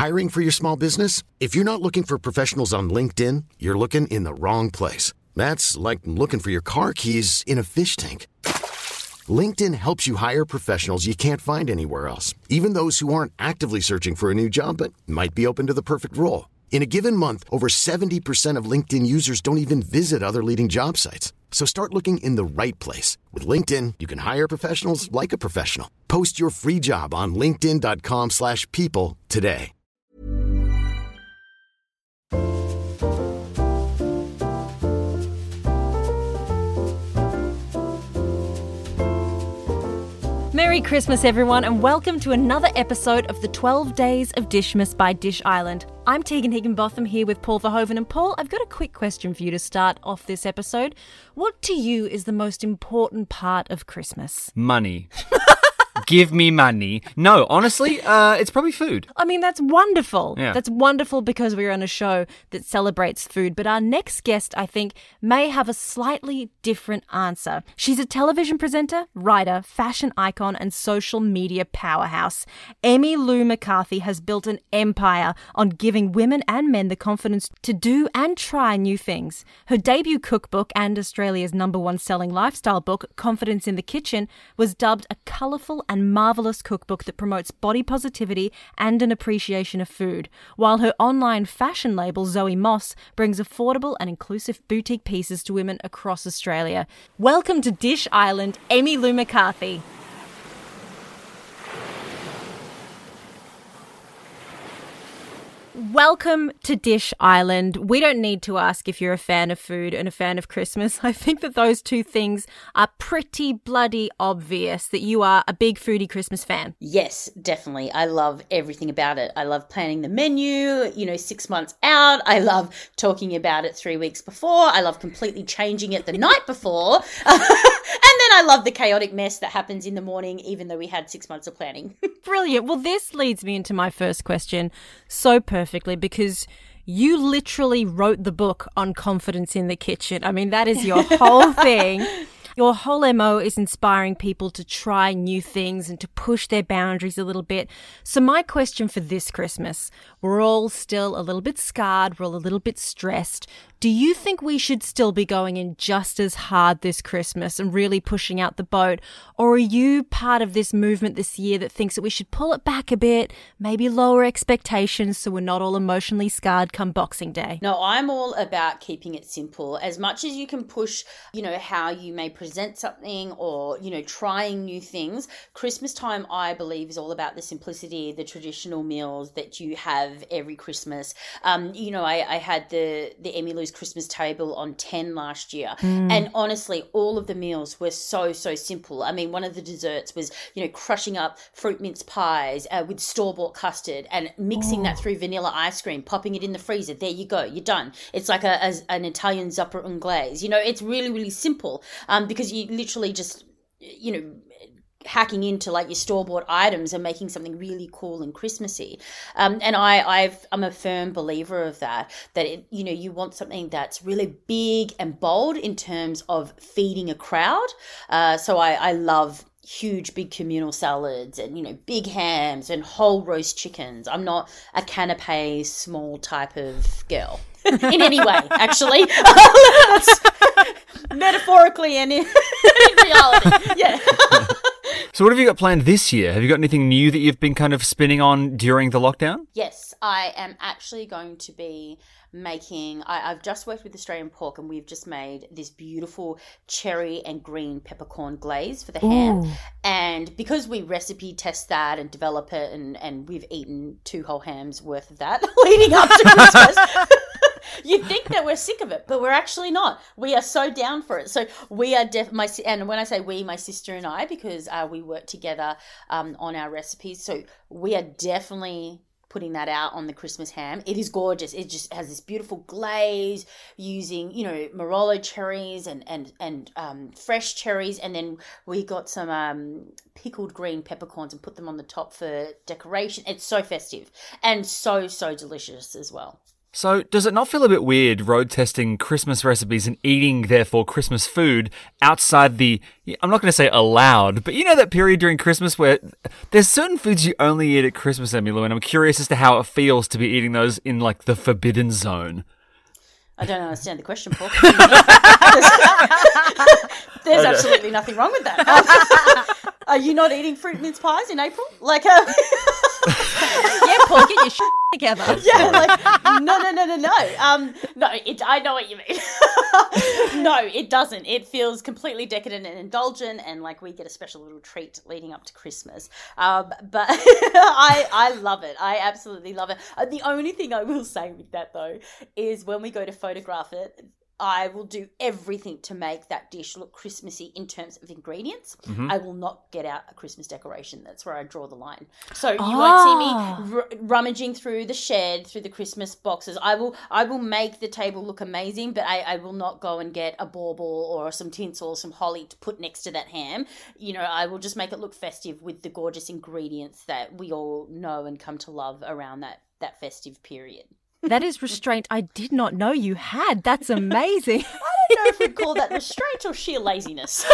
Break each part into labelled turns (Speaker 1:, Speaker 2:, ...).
Speaker 1: Hiring for your small business? If you're not looking for professionals on LinkedIn, you're looking in the wrong place. That's like looking for your car keys in a fish tank. LinkedIn helps you hire professionals you can't find anywhere else, even those who aren't actively searching for a new job but might be open to the perfect role. In a given month, over 70% of LinkedIn users don't even visit other leading job sites. So start looking in the right place. With LinkedIn, you can hire professionals like a professional. Post your free job on linkedin.com/people today.
Speaker 2: Merry Christmas, everyone, and welcome to another episode of the 12 Days of Dishmas by Dish Island. I'm Tegan Higginbotham here with Paul Verhoeven. And Paul, I've got a quick question for you to start off this episode. What to you is the most important part of Christmas?
Speaker 3: Money. Give me money. No, honestly, it's probably food.
Speaker 2: I mean, that's wonderful.
Speaker 3: Yeah.
Speaker 2: That's wonderful because we're on a show that celebrates food. But our next guest, I think, may have a slightly different answer. She's a television presenter, writer, fashion icon, and social media powerhouse. Emmylou McCarthy has built an empire on giving women and men the confidence to do and try new things. Her debut cookbook and Australia's #1 selling lifestyle book, Confidence in the Kitchen, was dubbed a colourful and marvellous cookbook that promotes body positivity and an appreciation of food, while her online fashion label, Zoe Moss, brings affordable and inclusive boutique pieces to women across Australia. Welcome to Dish Island, Emmylou McCarthy. Welcome to Dish Island. We don't need to ask if you're a fan of food and a fan of Christmas. I think that those two things are pretty bloody obvious, that you are a big foodie Christmas fan.
Speaker 4: Yes, definitely. I love everything about it. I love planning the menu, 6 months out. I love talking about it 3 weeks before. I love completely changing it the night before. And then I love the chaotic mess that happens in the morning, even though we had 6 months of planning.
Speaker 2: Brilliant. Well, this leads me into my first question so perfectly, because you literally wrote the book on confidence in the kitchen. I mean, that is your whole thing. Your whole MO is inspiring people to try new things and to push their boundaries a little bit. So my question for this Christmas, we're all still a little bit scarred, we're all a little bit stressed. Do you think we should still be going in just as hard this Christmas and really pushing out the boat? Or are you part of this movement this year that thinks that we should pull it back a bit, maybe lower expectations so we're not all emotionally scarred come Boxing Day?
Speaker 4: No, I'm all about keeping it simple. As much as you can push, how you may present something or, trying new things, Christmas time, I believe, is all about the simplicity, the traditional meals that you have every Christmas. I had the Emmylou's Christmas table on 10 last year. And honestly, all of the meals were so simple. I mean, one of the desserts was, crushing up fruit mince pies with store-bought custard and mixing that through vanilla ice cream, popping it in the freezer. There you go. You're done. It's like an Italian zuppa anglaise. It's really, really simple because you literally just, hacking into like your store-bought items and making something really cool and Christmassy. And I'm a firm believer of that you want something that's really big and bold in terms of feeding a crowd. So I love huge, big communal salads and, big hams and whole roast chickens. I'm not a canapé small type of girl in any way, actually. Metaphorically and in reality. Yeah.
Speaker 3: So what have you got planned this year? Have you got anything new that you've been kind of spinning on during the lockdown?
Speaker 4: Yes, I am actually going to be making, I've just worked with Australian Pork and we've just made this beautiful cherry and green peppercorn glaze for the ham. And because we recipe test that and develop it and we've eaten 2 whole hams worth of that leading up to Christmas. You'd think that we're sick of it, but we're actually not. We are so down for it. So we are and when I say we, my sister and I, because we work together on our recipes. So we are definitely putting that out on the Christmas ham. It is gorgeous. It just has this beautiful glaze using, Marolo cherries and fresh cherries. And then we got some pickled green peppercorns and put them on the top for decoration. It's so festive and so delicious as well.
Speaker 3: So, does it not feel a bit weird road testing Christmas recipes and eating, therefore, Christmas food outside the, I'm not going to say allowed, but you know that period during Christmas where there's certain foods you only eat at Christmas, Emmylou, and I'm curious as to how it feels to be eating those in, like, the forbidden zone.
Speaker 4: I don't understand the question, Paul. There's absolutely nothing wrong with that. Are you not eating fruit mince pies in April? Like,
Speaker 2: yeah, Paul, get your shit together.
Speaker 4: Yeah, like, no. No, I know what you mean. No, it doesn't. It feels completely decadent and indulgent, and like we get a special little treat leading up to Christmas. But I love it. I absolutely love it. The only thing I will say with that, though, is when we go to photograph it, I will do everything to make that dish look Christmassy in terms of ingredients. Mm-hmm. I will not get out a Christmas decoration. That's where I draw the line. So you won't see me rummaging through the shed, through the Christmas boxes. I will make the table look amazing, but I will not go and get a bauble or some tinsel or some holly to put next to that ham. You know, I will just make it look festive with the gorgeous ingredients that we all know and come to love around that festive period.
Speaker 2: That is restraint I did not know you had. That's amazing.
Speaker 4: I don't know if we'd call that restraint or sheer laziness.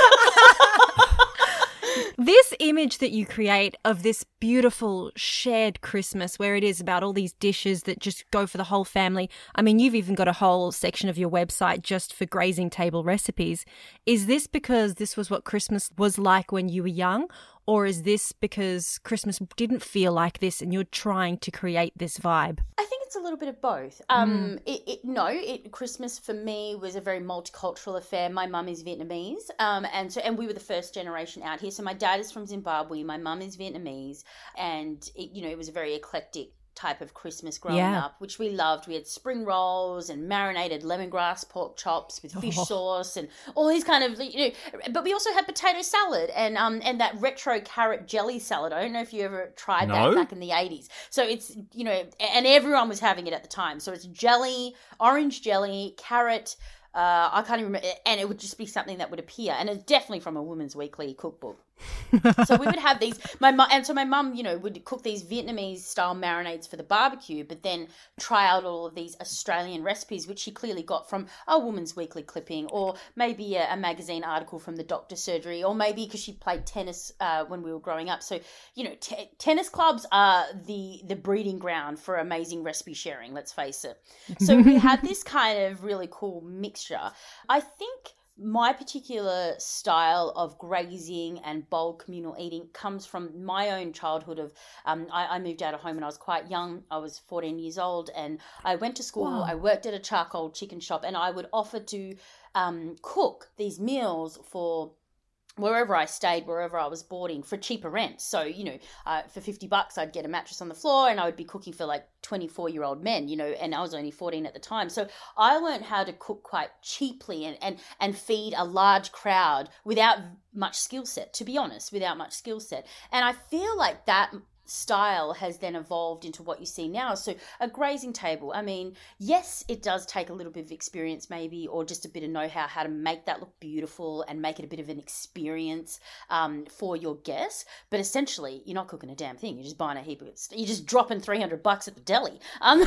Speaker 2: This image that you create of this beautiful shared Christmas where it is about all these dishes that just go for the whole family. I mean, you've even got a whole section of your website just for grazing table recipes. Is this because this was what Christmas was like when you were young? Or is this because Christmas didn't feel like this and you're trying to create this vibe?
Speaker 4: I think it's a little bit of both. Christmas for me was a very multicultural affair. My mum is Vietnamese, and we were the first generation out here. So my dad is from Zimbabwe, my mum is Vietnamese, and it was a very eclectic type of Christmas growing up, which we loved. We had spring rolls and marinated lemongrass pork chops with fish sauce and all these kind of, but we also had potato salad and that retro carrot jelly salad. I don't know if you ever tried that back in the 80s. So it's, and everyone was having it at the time. So it's jelly, orange jelly, carrot, I can't even remember, and it would just be something that would appear, and it's definitely from a Women's Weekly cookbook. So we would have these. My mum, would cook these Vietnamese style marinades for the barbecue, but then try out all of these Australian recipes, which she clearly got from a Women's Weekly clipping, or maybe a magazine article from the doctor's surgery, or maybe because she played tennis when we were growing up. So tennis clubs are the breeding ground for amazing recipe sharing. Let's face it. So we had this kind of really cool mixture. I think my particular style of grazing and bold communal eating comes from my own childhood of, I moved out of home when I was quite young. I was 14 years old and I went to school. Wow. I worked at a charcoal chicken shop and I would offer to cook these meals for wherever I stayed, wherever I was boarding for cheaper rent. So, for $50, I'd get a mattress on the floor and I would be cooking for like 24-year-old men, and I was only 14 at the time. So I learned how to cook quite cheaply and feed a large crowd without much skill set, to be honest, without much skill set. And I feel like that style has then evolved into what you see now. So a grazing table, I mean, yes, it does take a little bit of experience maybe, or just a bit of know-how how to make that look beautiful and make it a bit of an experience for your guests. But essentially, you're not cooking a damn thing. You're just buying a heap of it. You're just dropping $300 at the deli.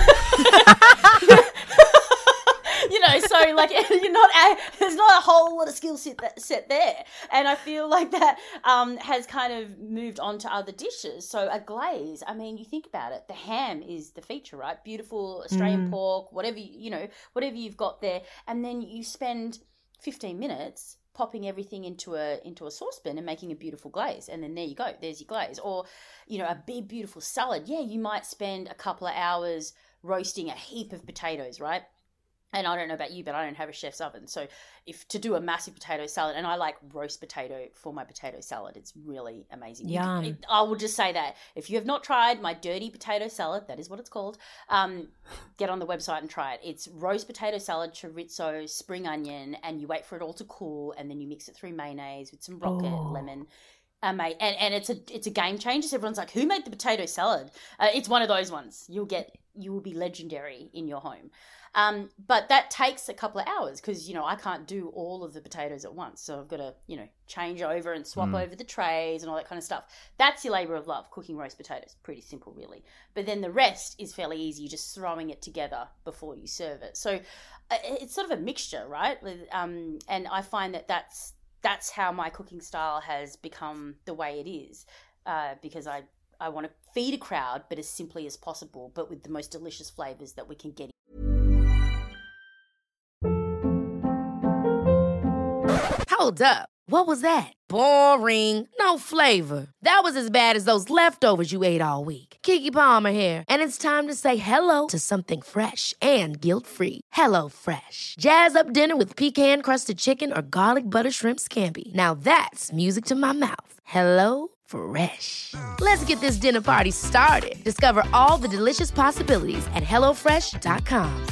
Speaker 4: So like there's not a whole lot of skill set there, and I feel like that has kind of moved on to other dishes. So a glaze, I mean, you think about it, the ham is the feature, right? Beautiful Australian pork, whatever you've got there, and then you spend 15 minutes popping everything into a saucepan and making a beautiful glaze, and then there you go, there's your glaze. Or a big beautiful salad, you might spend a couple of hours roasting a heap of potatoes, right? And I don't know about you, but I don't have a chef's oven. So if to do a massive potato salad, and I like roast potato for my potato salad, it's really amazing.
Speaker 2: Yum.
Speaker 4: I will just say that if you have not tried my dirty potato salad, that is what it's called, get on the website and try it. It's roast potato salad, chorizo, spring onion, and you wait for it all to cool, and then you mix it through mayonnaise with some rocket, lemon. Mate, and it's a game changer. So everyone's like, who made the potato salad? It's one of those ones. You will be legendary in your home. But that takes a couple of hours because, you know, I can't do all of the potatoes at once. So I've got to, you know, change over and swap over the trays and all that kind of stuff. That's your labor of love, cooking roast potatoes. Pretty simple, really. But then the rest is fairly easy, just throwing it together before you serve it. So it's sort of a mixture, right? And I find that that's how my cooking style has become the way it is, because I want to feed a crowd, but as simply as possible, but with the most delicious flavors that we can get.
Speaker 5: Hold up. What was that? Boring. No flavor. That was as bad as those leftovers you ate all week. Keke Palmer here, and it's time to say hello to something fresh and guilt-free. Hello Fresh. Jazz up dinner with pecan-crusted chicken or garlic butter shrimp scampi. Now that's music to my mouth. Hello Fresh. Let's get this dinner party started. Discover all the delicious possibilities at hellofresh.com.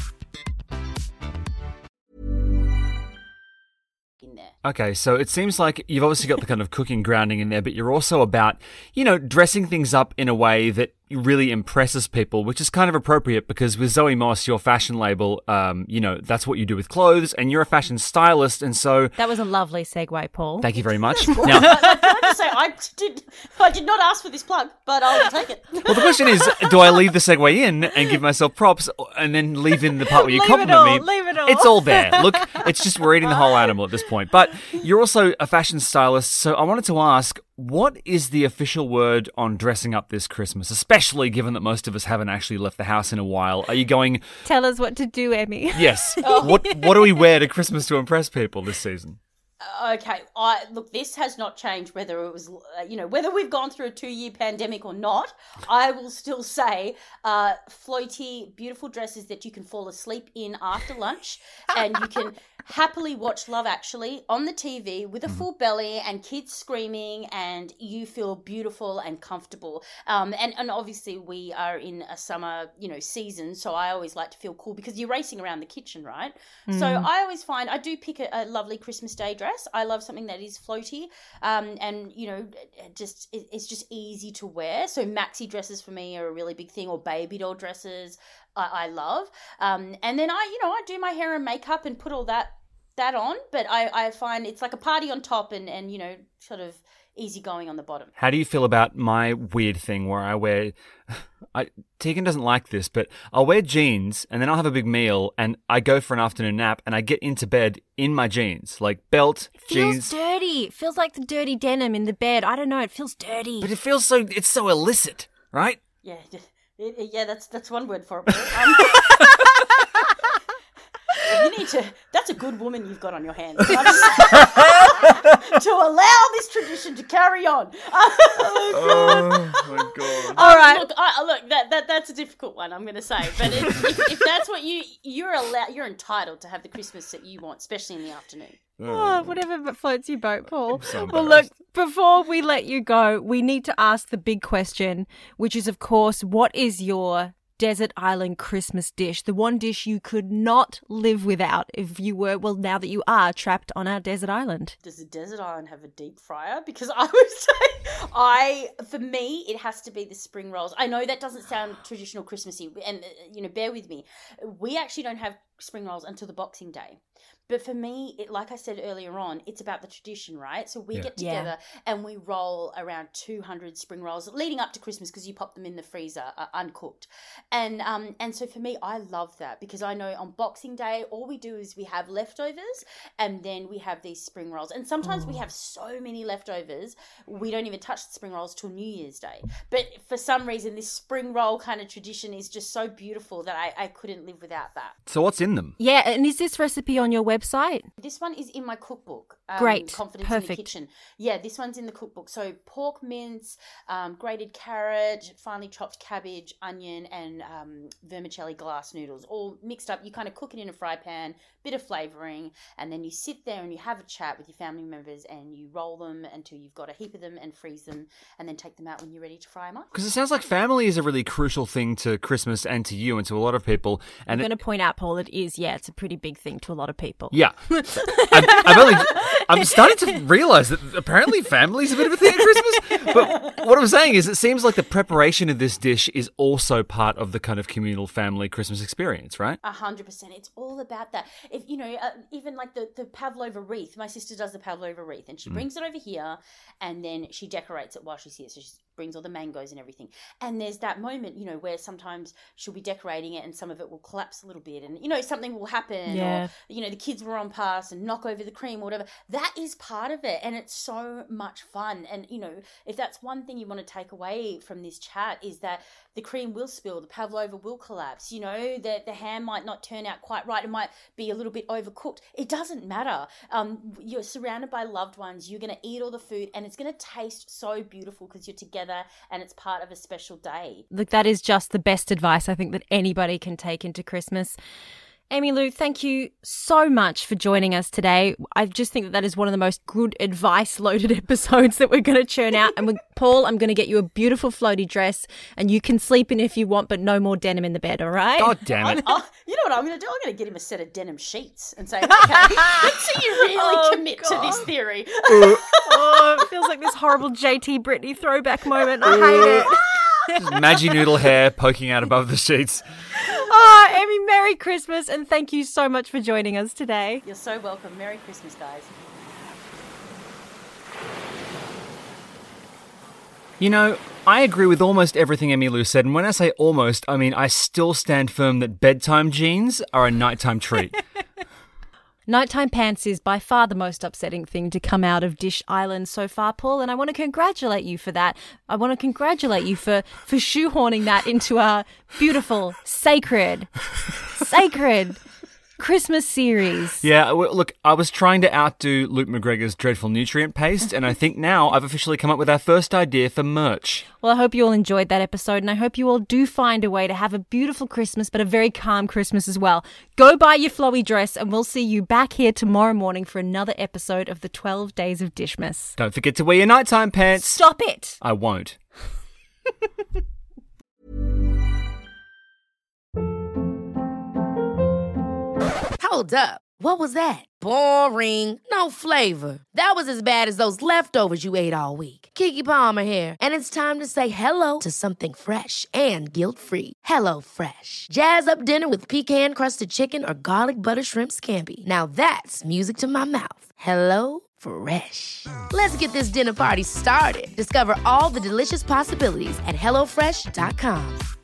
Speaker 4: In there.
Speaker 3: Okay, so it seems like you've obviously got the kind of cooking grounding in there, but you're also about, you know, dressing things up in a way that really impresses people, which is kind of appropriate because with Zoe Moss, your fashion label, you know, that's what you do with clothes, and you're a fashion stylist, and so...
Speaker 2: That was a lovely segue, Paul.
Speaker 3: Thank you very much.
Speaker 4: Can
Speaker 3: Now,
Speaker 4: I just say, I did not ask for this plug, but I'll take it.
Speaker 3: well, the question is, do I leave the segue in and give myself props and then leave in the part where you
Speaker 2: Leave it
Speaker 3: compliment
Speaker 2: all,
Speaker 3: me?
Speaker 2: leave it all.
Speaker 3: It's all there. Look, it's just we're eating the whole animal at this point. But you're also a fashion stylist, so I wanted to ask, what is the official word on dressing up this Christmas, especially given that most of us haven't actually left the house in a while? Are you going...
Speaker 2: Tell us what to do, Emmy.
Speaker 3: Yes. What do we wear to Christmas to impress people this season?
Speaker 4: Okay, look, this has not changed whether it was, whether we've gone through a 2-year pandemic or not. I will still say floaty, beautiful dresses that you can fall asleep in after lunch, and you can happily watch Love Actually on the TV with a full belly and kids screaming, and you feel beautiful and comfortable. And obviously we are in a summer, season, so I always like to feel cool because you're racing around the kitchen, right? So I always find I do pick a lovely Christmas Day dress. I love something that is floaty, and it's just easy to wear. So maxi dresses for me are a really big thing, or baby doll dresses I love. And then I do my hair and makeup and put all that on, but I find it's like a party on top and sort of easy going on the bottom.
Speaker 3: How do you feel about my weird thing where I wear... Tegan doesn't like this, but I'll wear jeans and then I'll have a big meal and I go for an afternoon nap and I get into bed in my jeans, like belt, jeans.
Speaker 2: Feels dirty. It feels like the dirty denim in the bed. I don't know. It feels dirty.
Speaker 3: But it feels it's so illicit, right?
Speaker 4: Yeah, that's one word for it. That's a good woman you've got on your hands. To allow this tradition to carry on.
Speaker 3: Oh my God.
Speaker 2: All right.
Speaker 4: Look, that's a difficult one, I'm going to say. But if that's what you're entitled to have the Christmas that you want, especially in the afternoon.
Speaker 2: Oh, whatever floats your boat, Paul.
Speaker 3: So
Speaker 2: well, look, before we let you go, we need to ask the big question, which is, of course, what is your desert island Christmas dish? The one dish you could not live without if you were, well, now that you are trapped on our desert island.
Speaker 4: Does the desert island have a deep fryer? Because I would say, for me, it has to be the spring rolls. I know that doesn't sound traditional Christmassy, and, bear with me. We actually don't have spring rolls until the Boxing Day. But for me, like I said earlier on, it's about the tradition, right? So we get together and we roll around 200 spring rolls leading up to Christmas because you pop them in the freezer uncooked. And so for me, I love that because I know on Boxing Day, all we do is we have leftovers and then we have these spring rolls. And sometimes we have so many leftovers, we don't even touch the spring rolls till New Year's Day. But for some reason, this spring roll kind of tradition is just so beautiful that I couldn't live without that.
Speaker 3: So what's in them?
Speaker 2: Yeah, and is this recipe on your website?
Speaker 4: This one is in my cookbook.
Speaker 2: Great.
Speaker 4: Confidence
Speaker 2: Perfect.
Speaker 4: in the Kitchen. Yeah, this one's in the cookbook. So pork mince, grated carrot, finely chopped cabbage, onion, and vermicelli glass noodles, all mixed up. You kind of cook it in a fry pan, bit of flavouring, and then you sit there and you have a chat with your family members and you roll them until you've got a heap of them and freeze them and then take them out when you're ready to fry them up.
Speaker 3: Because it sounds like family is a really crucial thing to Christmas and to you and to a lot of people. And
Speaker 2: I'm going to point out, Paul, it's a pretty big thing to a lot of people.
Speaker 3: Yeah. I'm starting to realise that apparently family's a bit of a thing at Christmas. But what I'm saying is it seems like the preparation of this dish is also part of the kind of communal family Christmas experience, right?
Speaker 4: 100%. It's all about that. If even like the pavlova wreath, my sister does the pavlova wreath and she brings it over here and then she decorates it while she's here. So she brings all the mangoes and everything. And there's that moment, where sometimes she'll be decorating it and some of it will collapse a little bit and, something will happen or, the kids will run past and knock over the cream or whatever. That is part of it and it's so much fun. And, if that's one thing you want to take away from this chat is that the cream will spill, the pavlova will collapse, the ham might not turn out quite right. It might be a little bit overcooked. It doesn't matter. You're surrounded by loved ones. You're going to eat all the food and it's going to taste so beautiful because you're together and it's part of a special day.
Speaker 2: Look, that is just the best advice I think that anybody can take into Christmas. Emmylou, thank you so much for joining us today. I just think that is one of the most good advice-loaded episodes that we're going to churn out. And Paul, I'm going to get you a beautiful floaty dress and you can sleep in if you want, but no more denim in the bed, all right?
Speaker 3: God damn it.
Speaker 4: You know what I'm going to do? I'm going to get him a set of denim sheets and say, okay, let's see you really commit to this theory.
Speaker 2: It feels like this horrible JT Brittany throwback moment. I hate it.
Speaker 3: Just Maggie Noodle hair poking out above the sheets.
Speaker 2: Oh, Emmy, Merry Christmas, and thank you so much for joining us today.
Speaker 4: You're so welcome. Merry Christmas, guys.
Speaker 3: I agree with almost everything Emmylou said, and when I say almost, I mean I still stand firm that bedtime jeans are a nighttime treat.
Speaker 2: Nighttime pants is by far the most upsetting thing to come out of Dish Island so far, Paul, and I want to congratulate you for that. I want to congratulate you for shoehorning that into our beautiful, sacred Christmas series.
Speaker 3: Yeah, look, I was trying to outdo Luke McGregor's dreadful nutrient paste, and I think now I've officially come up with our first idea for merch.
Speaker 2: Well, I hope you all enjoyed that episode, and I hope you all do find a way to have a beautiful Christmas, but a very calm Christmas as well. Go buy your flowy dress, and we'll see you back here tomorrow morning for another episode of the 12 Days of Dishmas.
Speaker 3: Don't forget to wear your nighttime pants.
Speaker 2: Stop it!
Speaker 3: I won't.
Speaker 5: Hold up. What was that? Boring. No flavor. That was as bad as those leftovers you ate all week. Keke Palmer here. And it's time to say hello to something fresh and guilt-free. HelloFresh. Jazz up dinner with pecan-crusted chicken or garlic butter shrimp scampi. Now that's music to my mouth. HelloFresh. Let's get this dinner party started. Discover all the delicious possibilities at HelloFresh.com.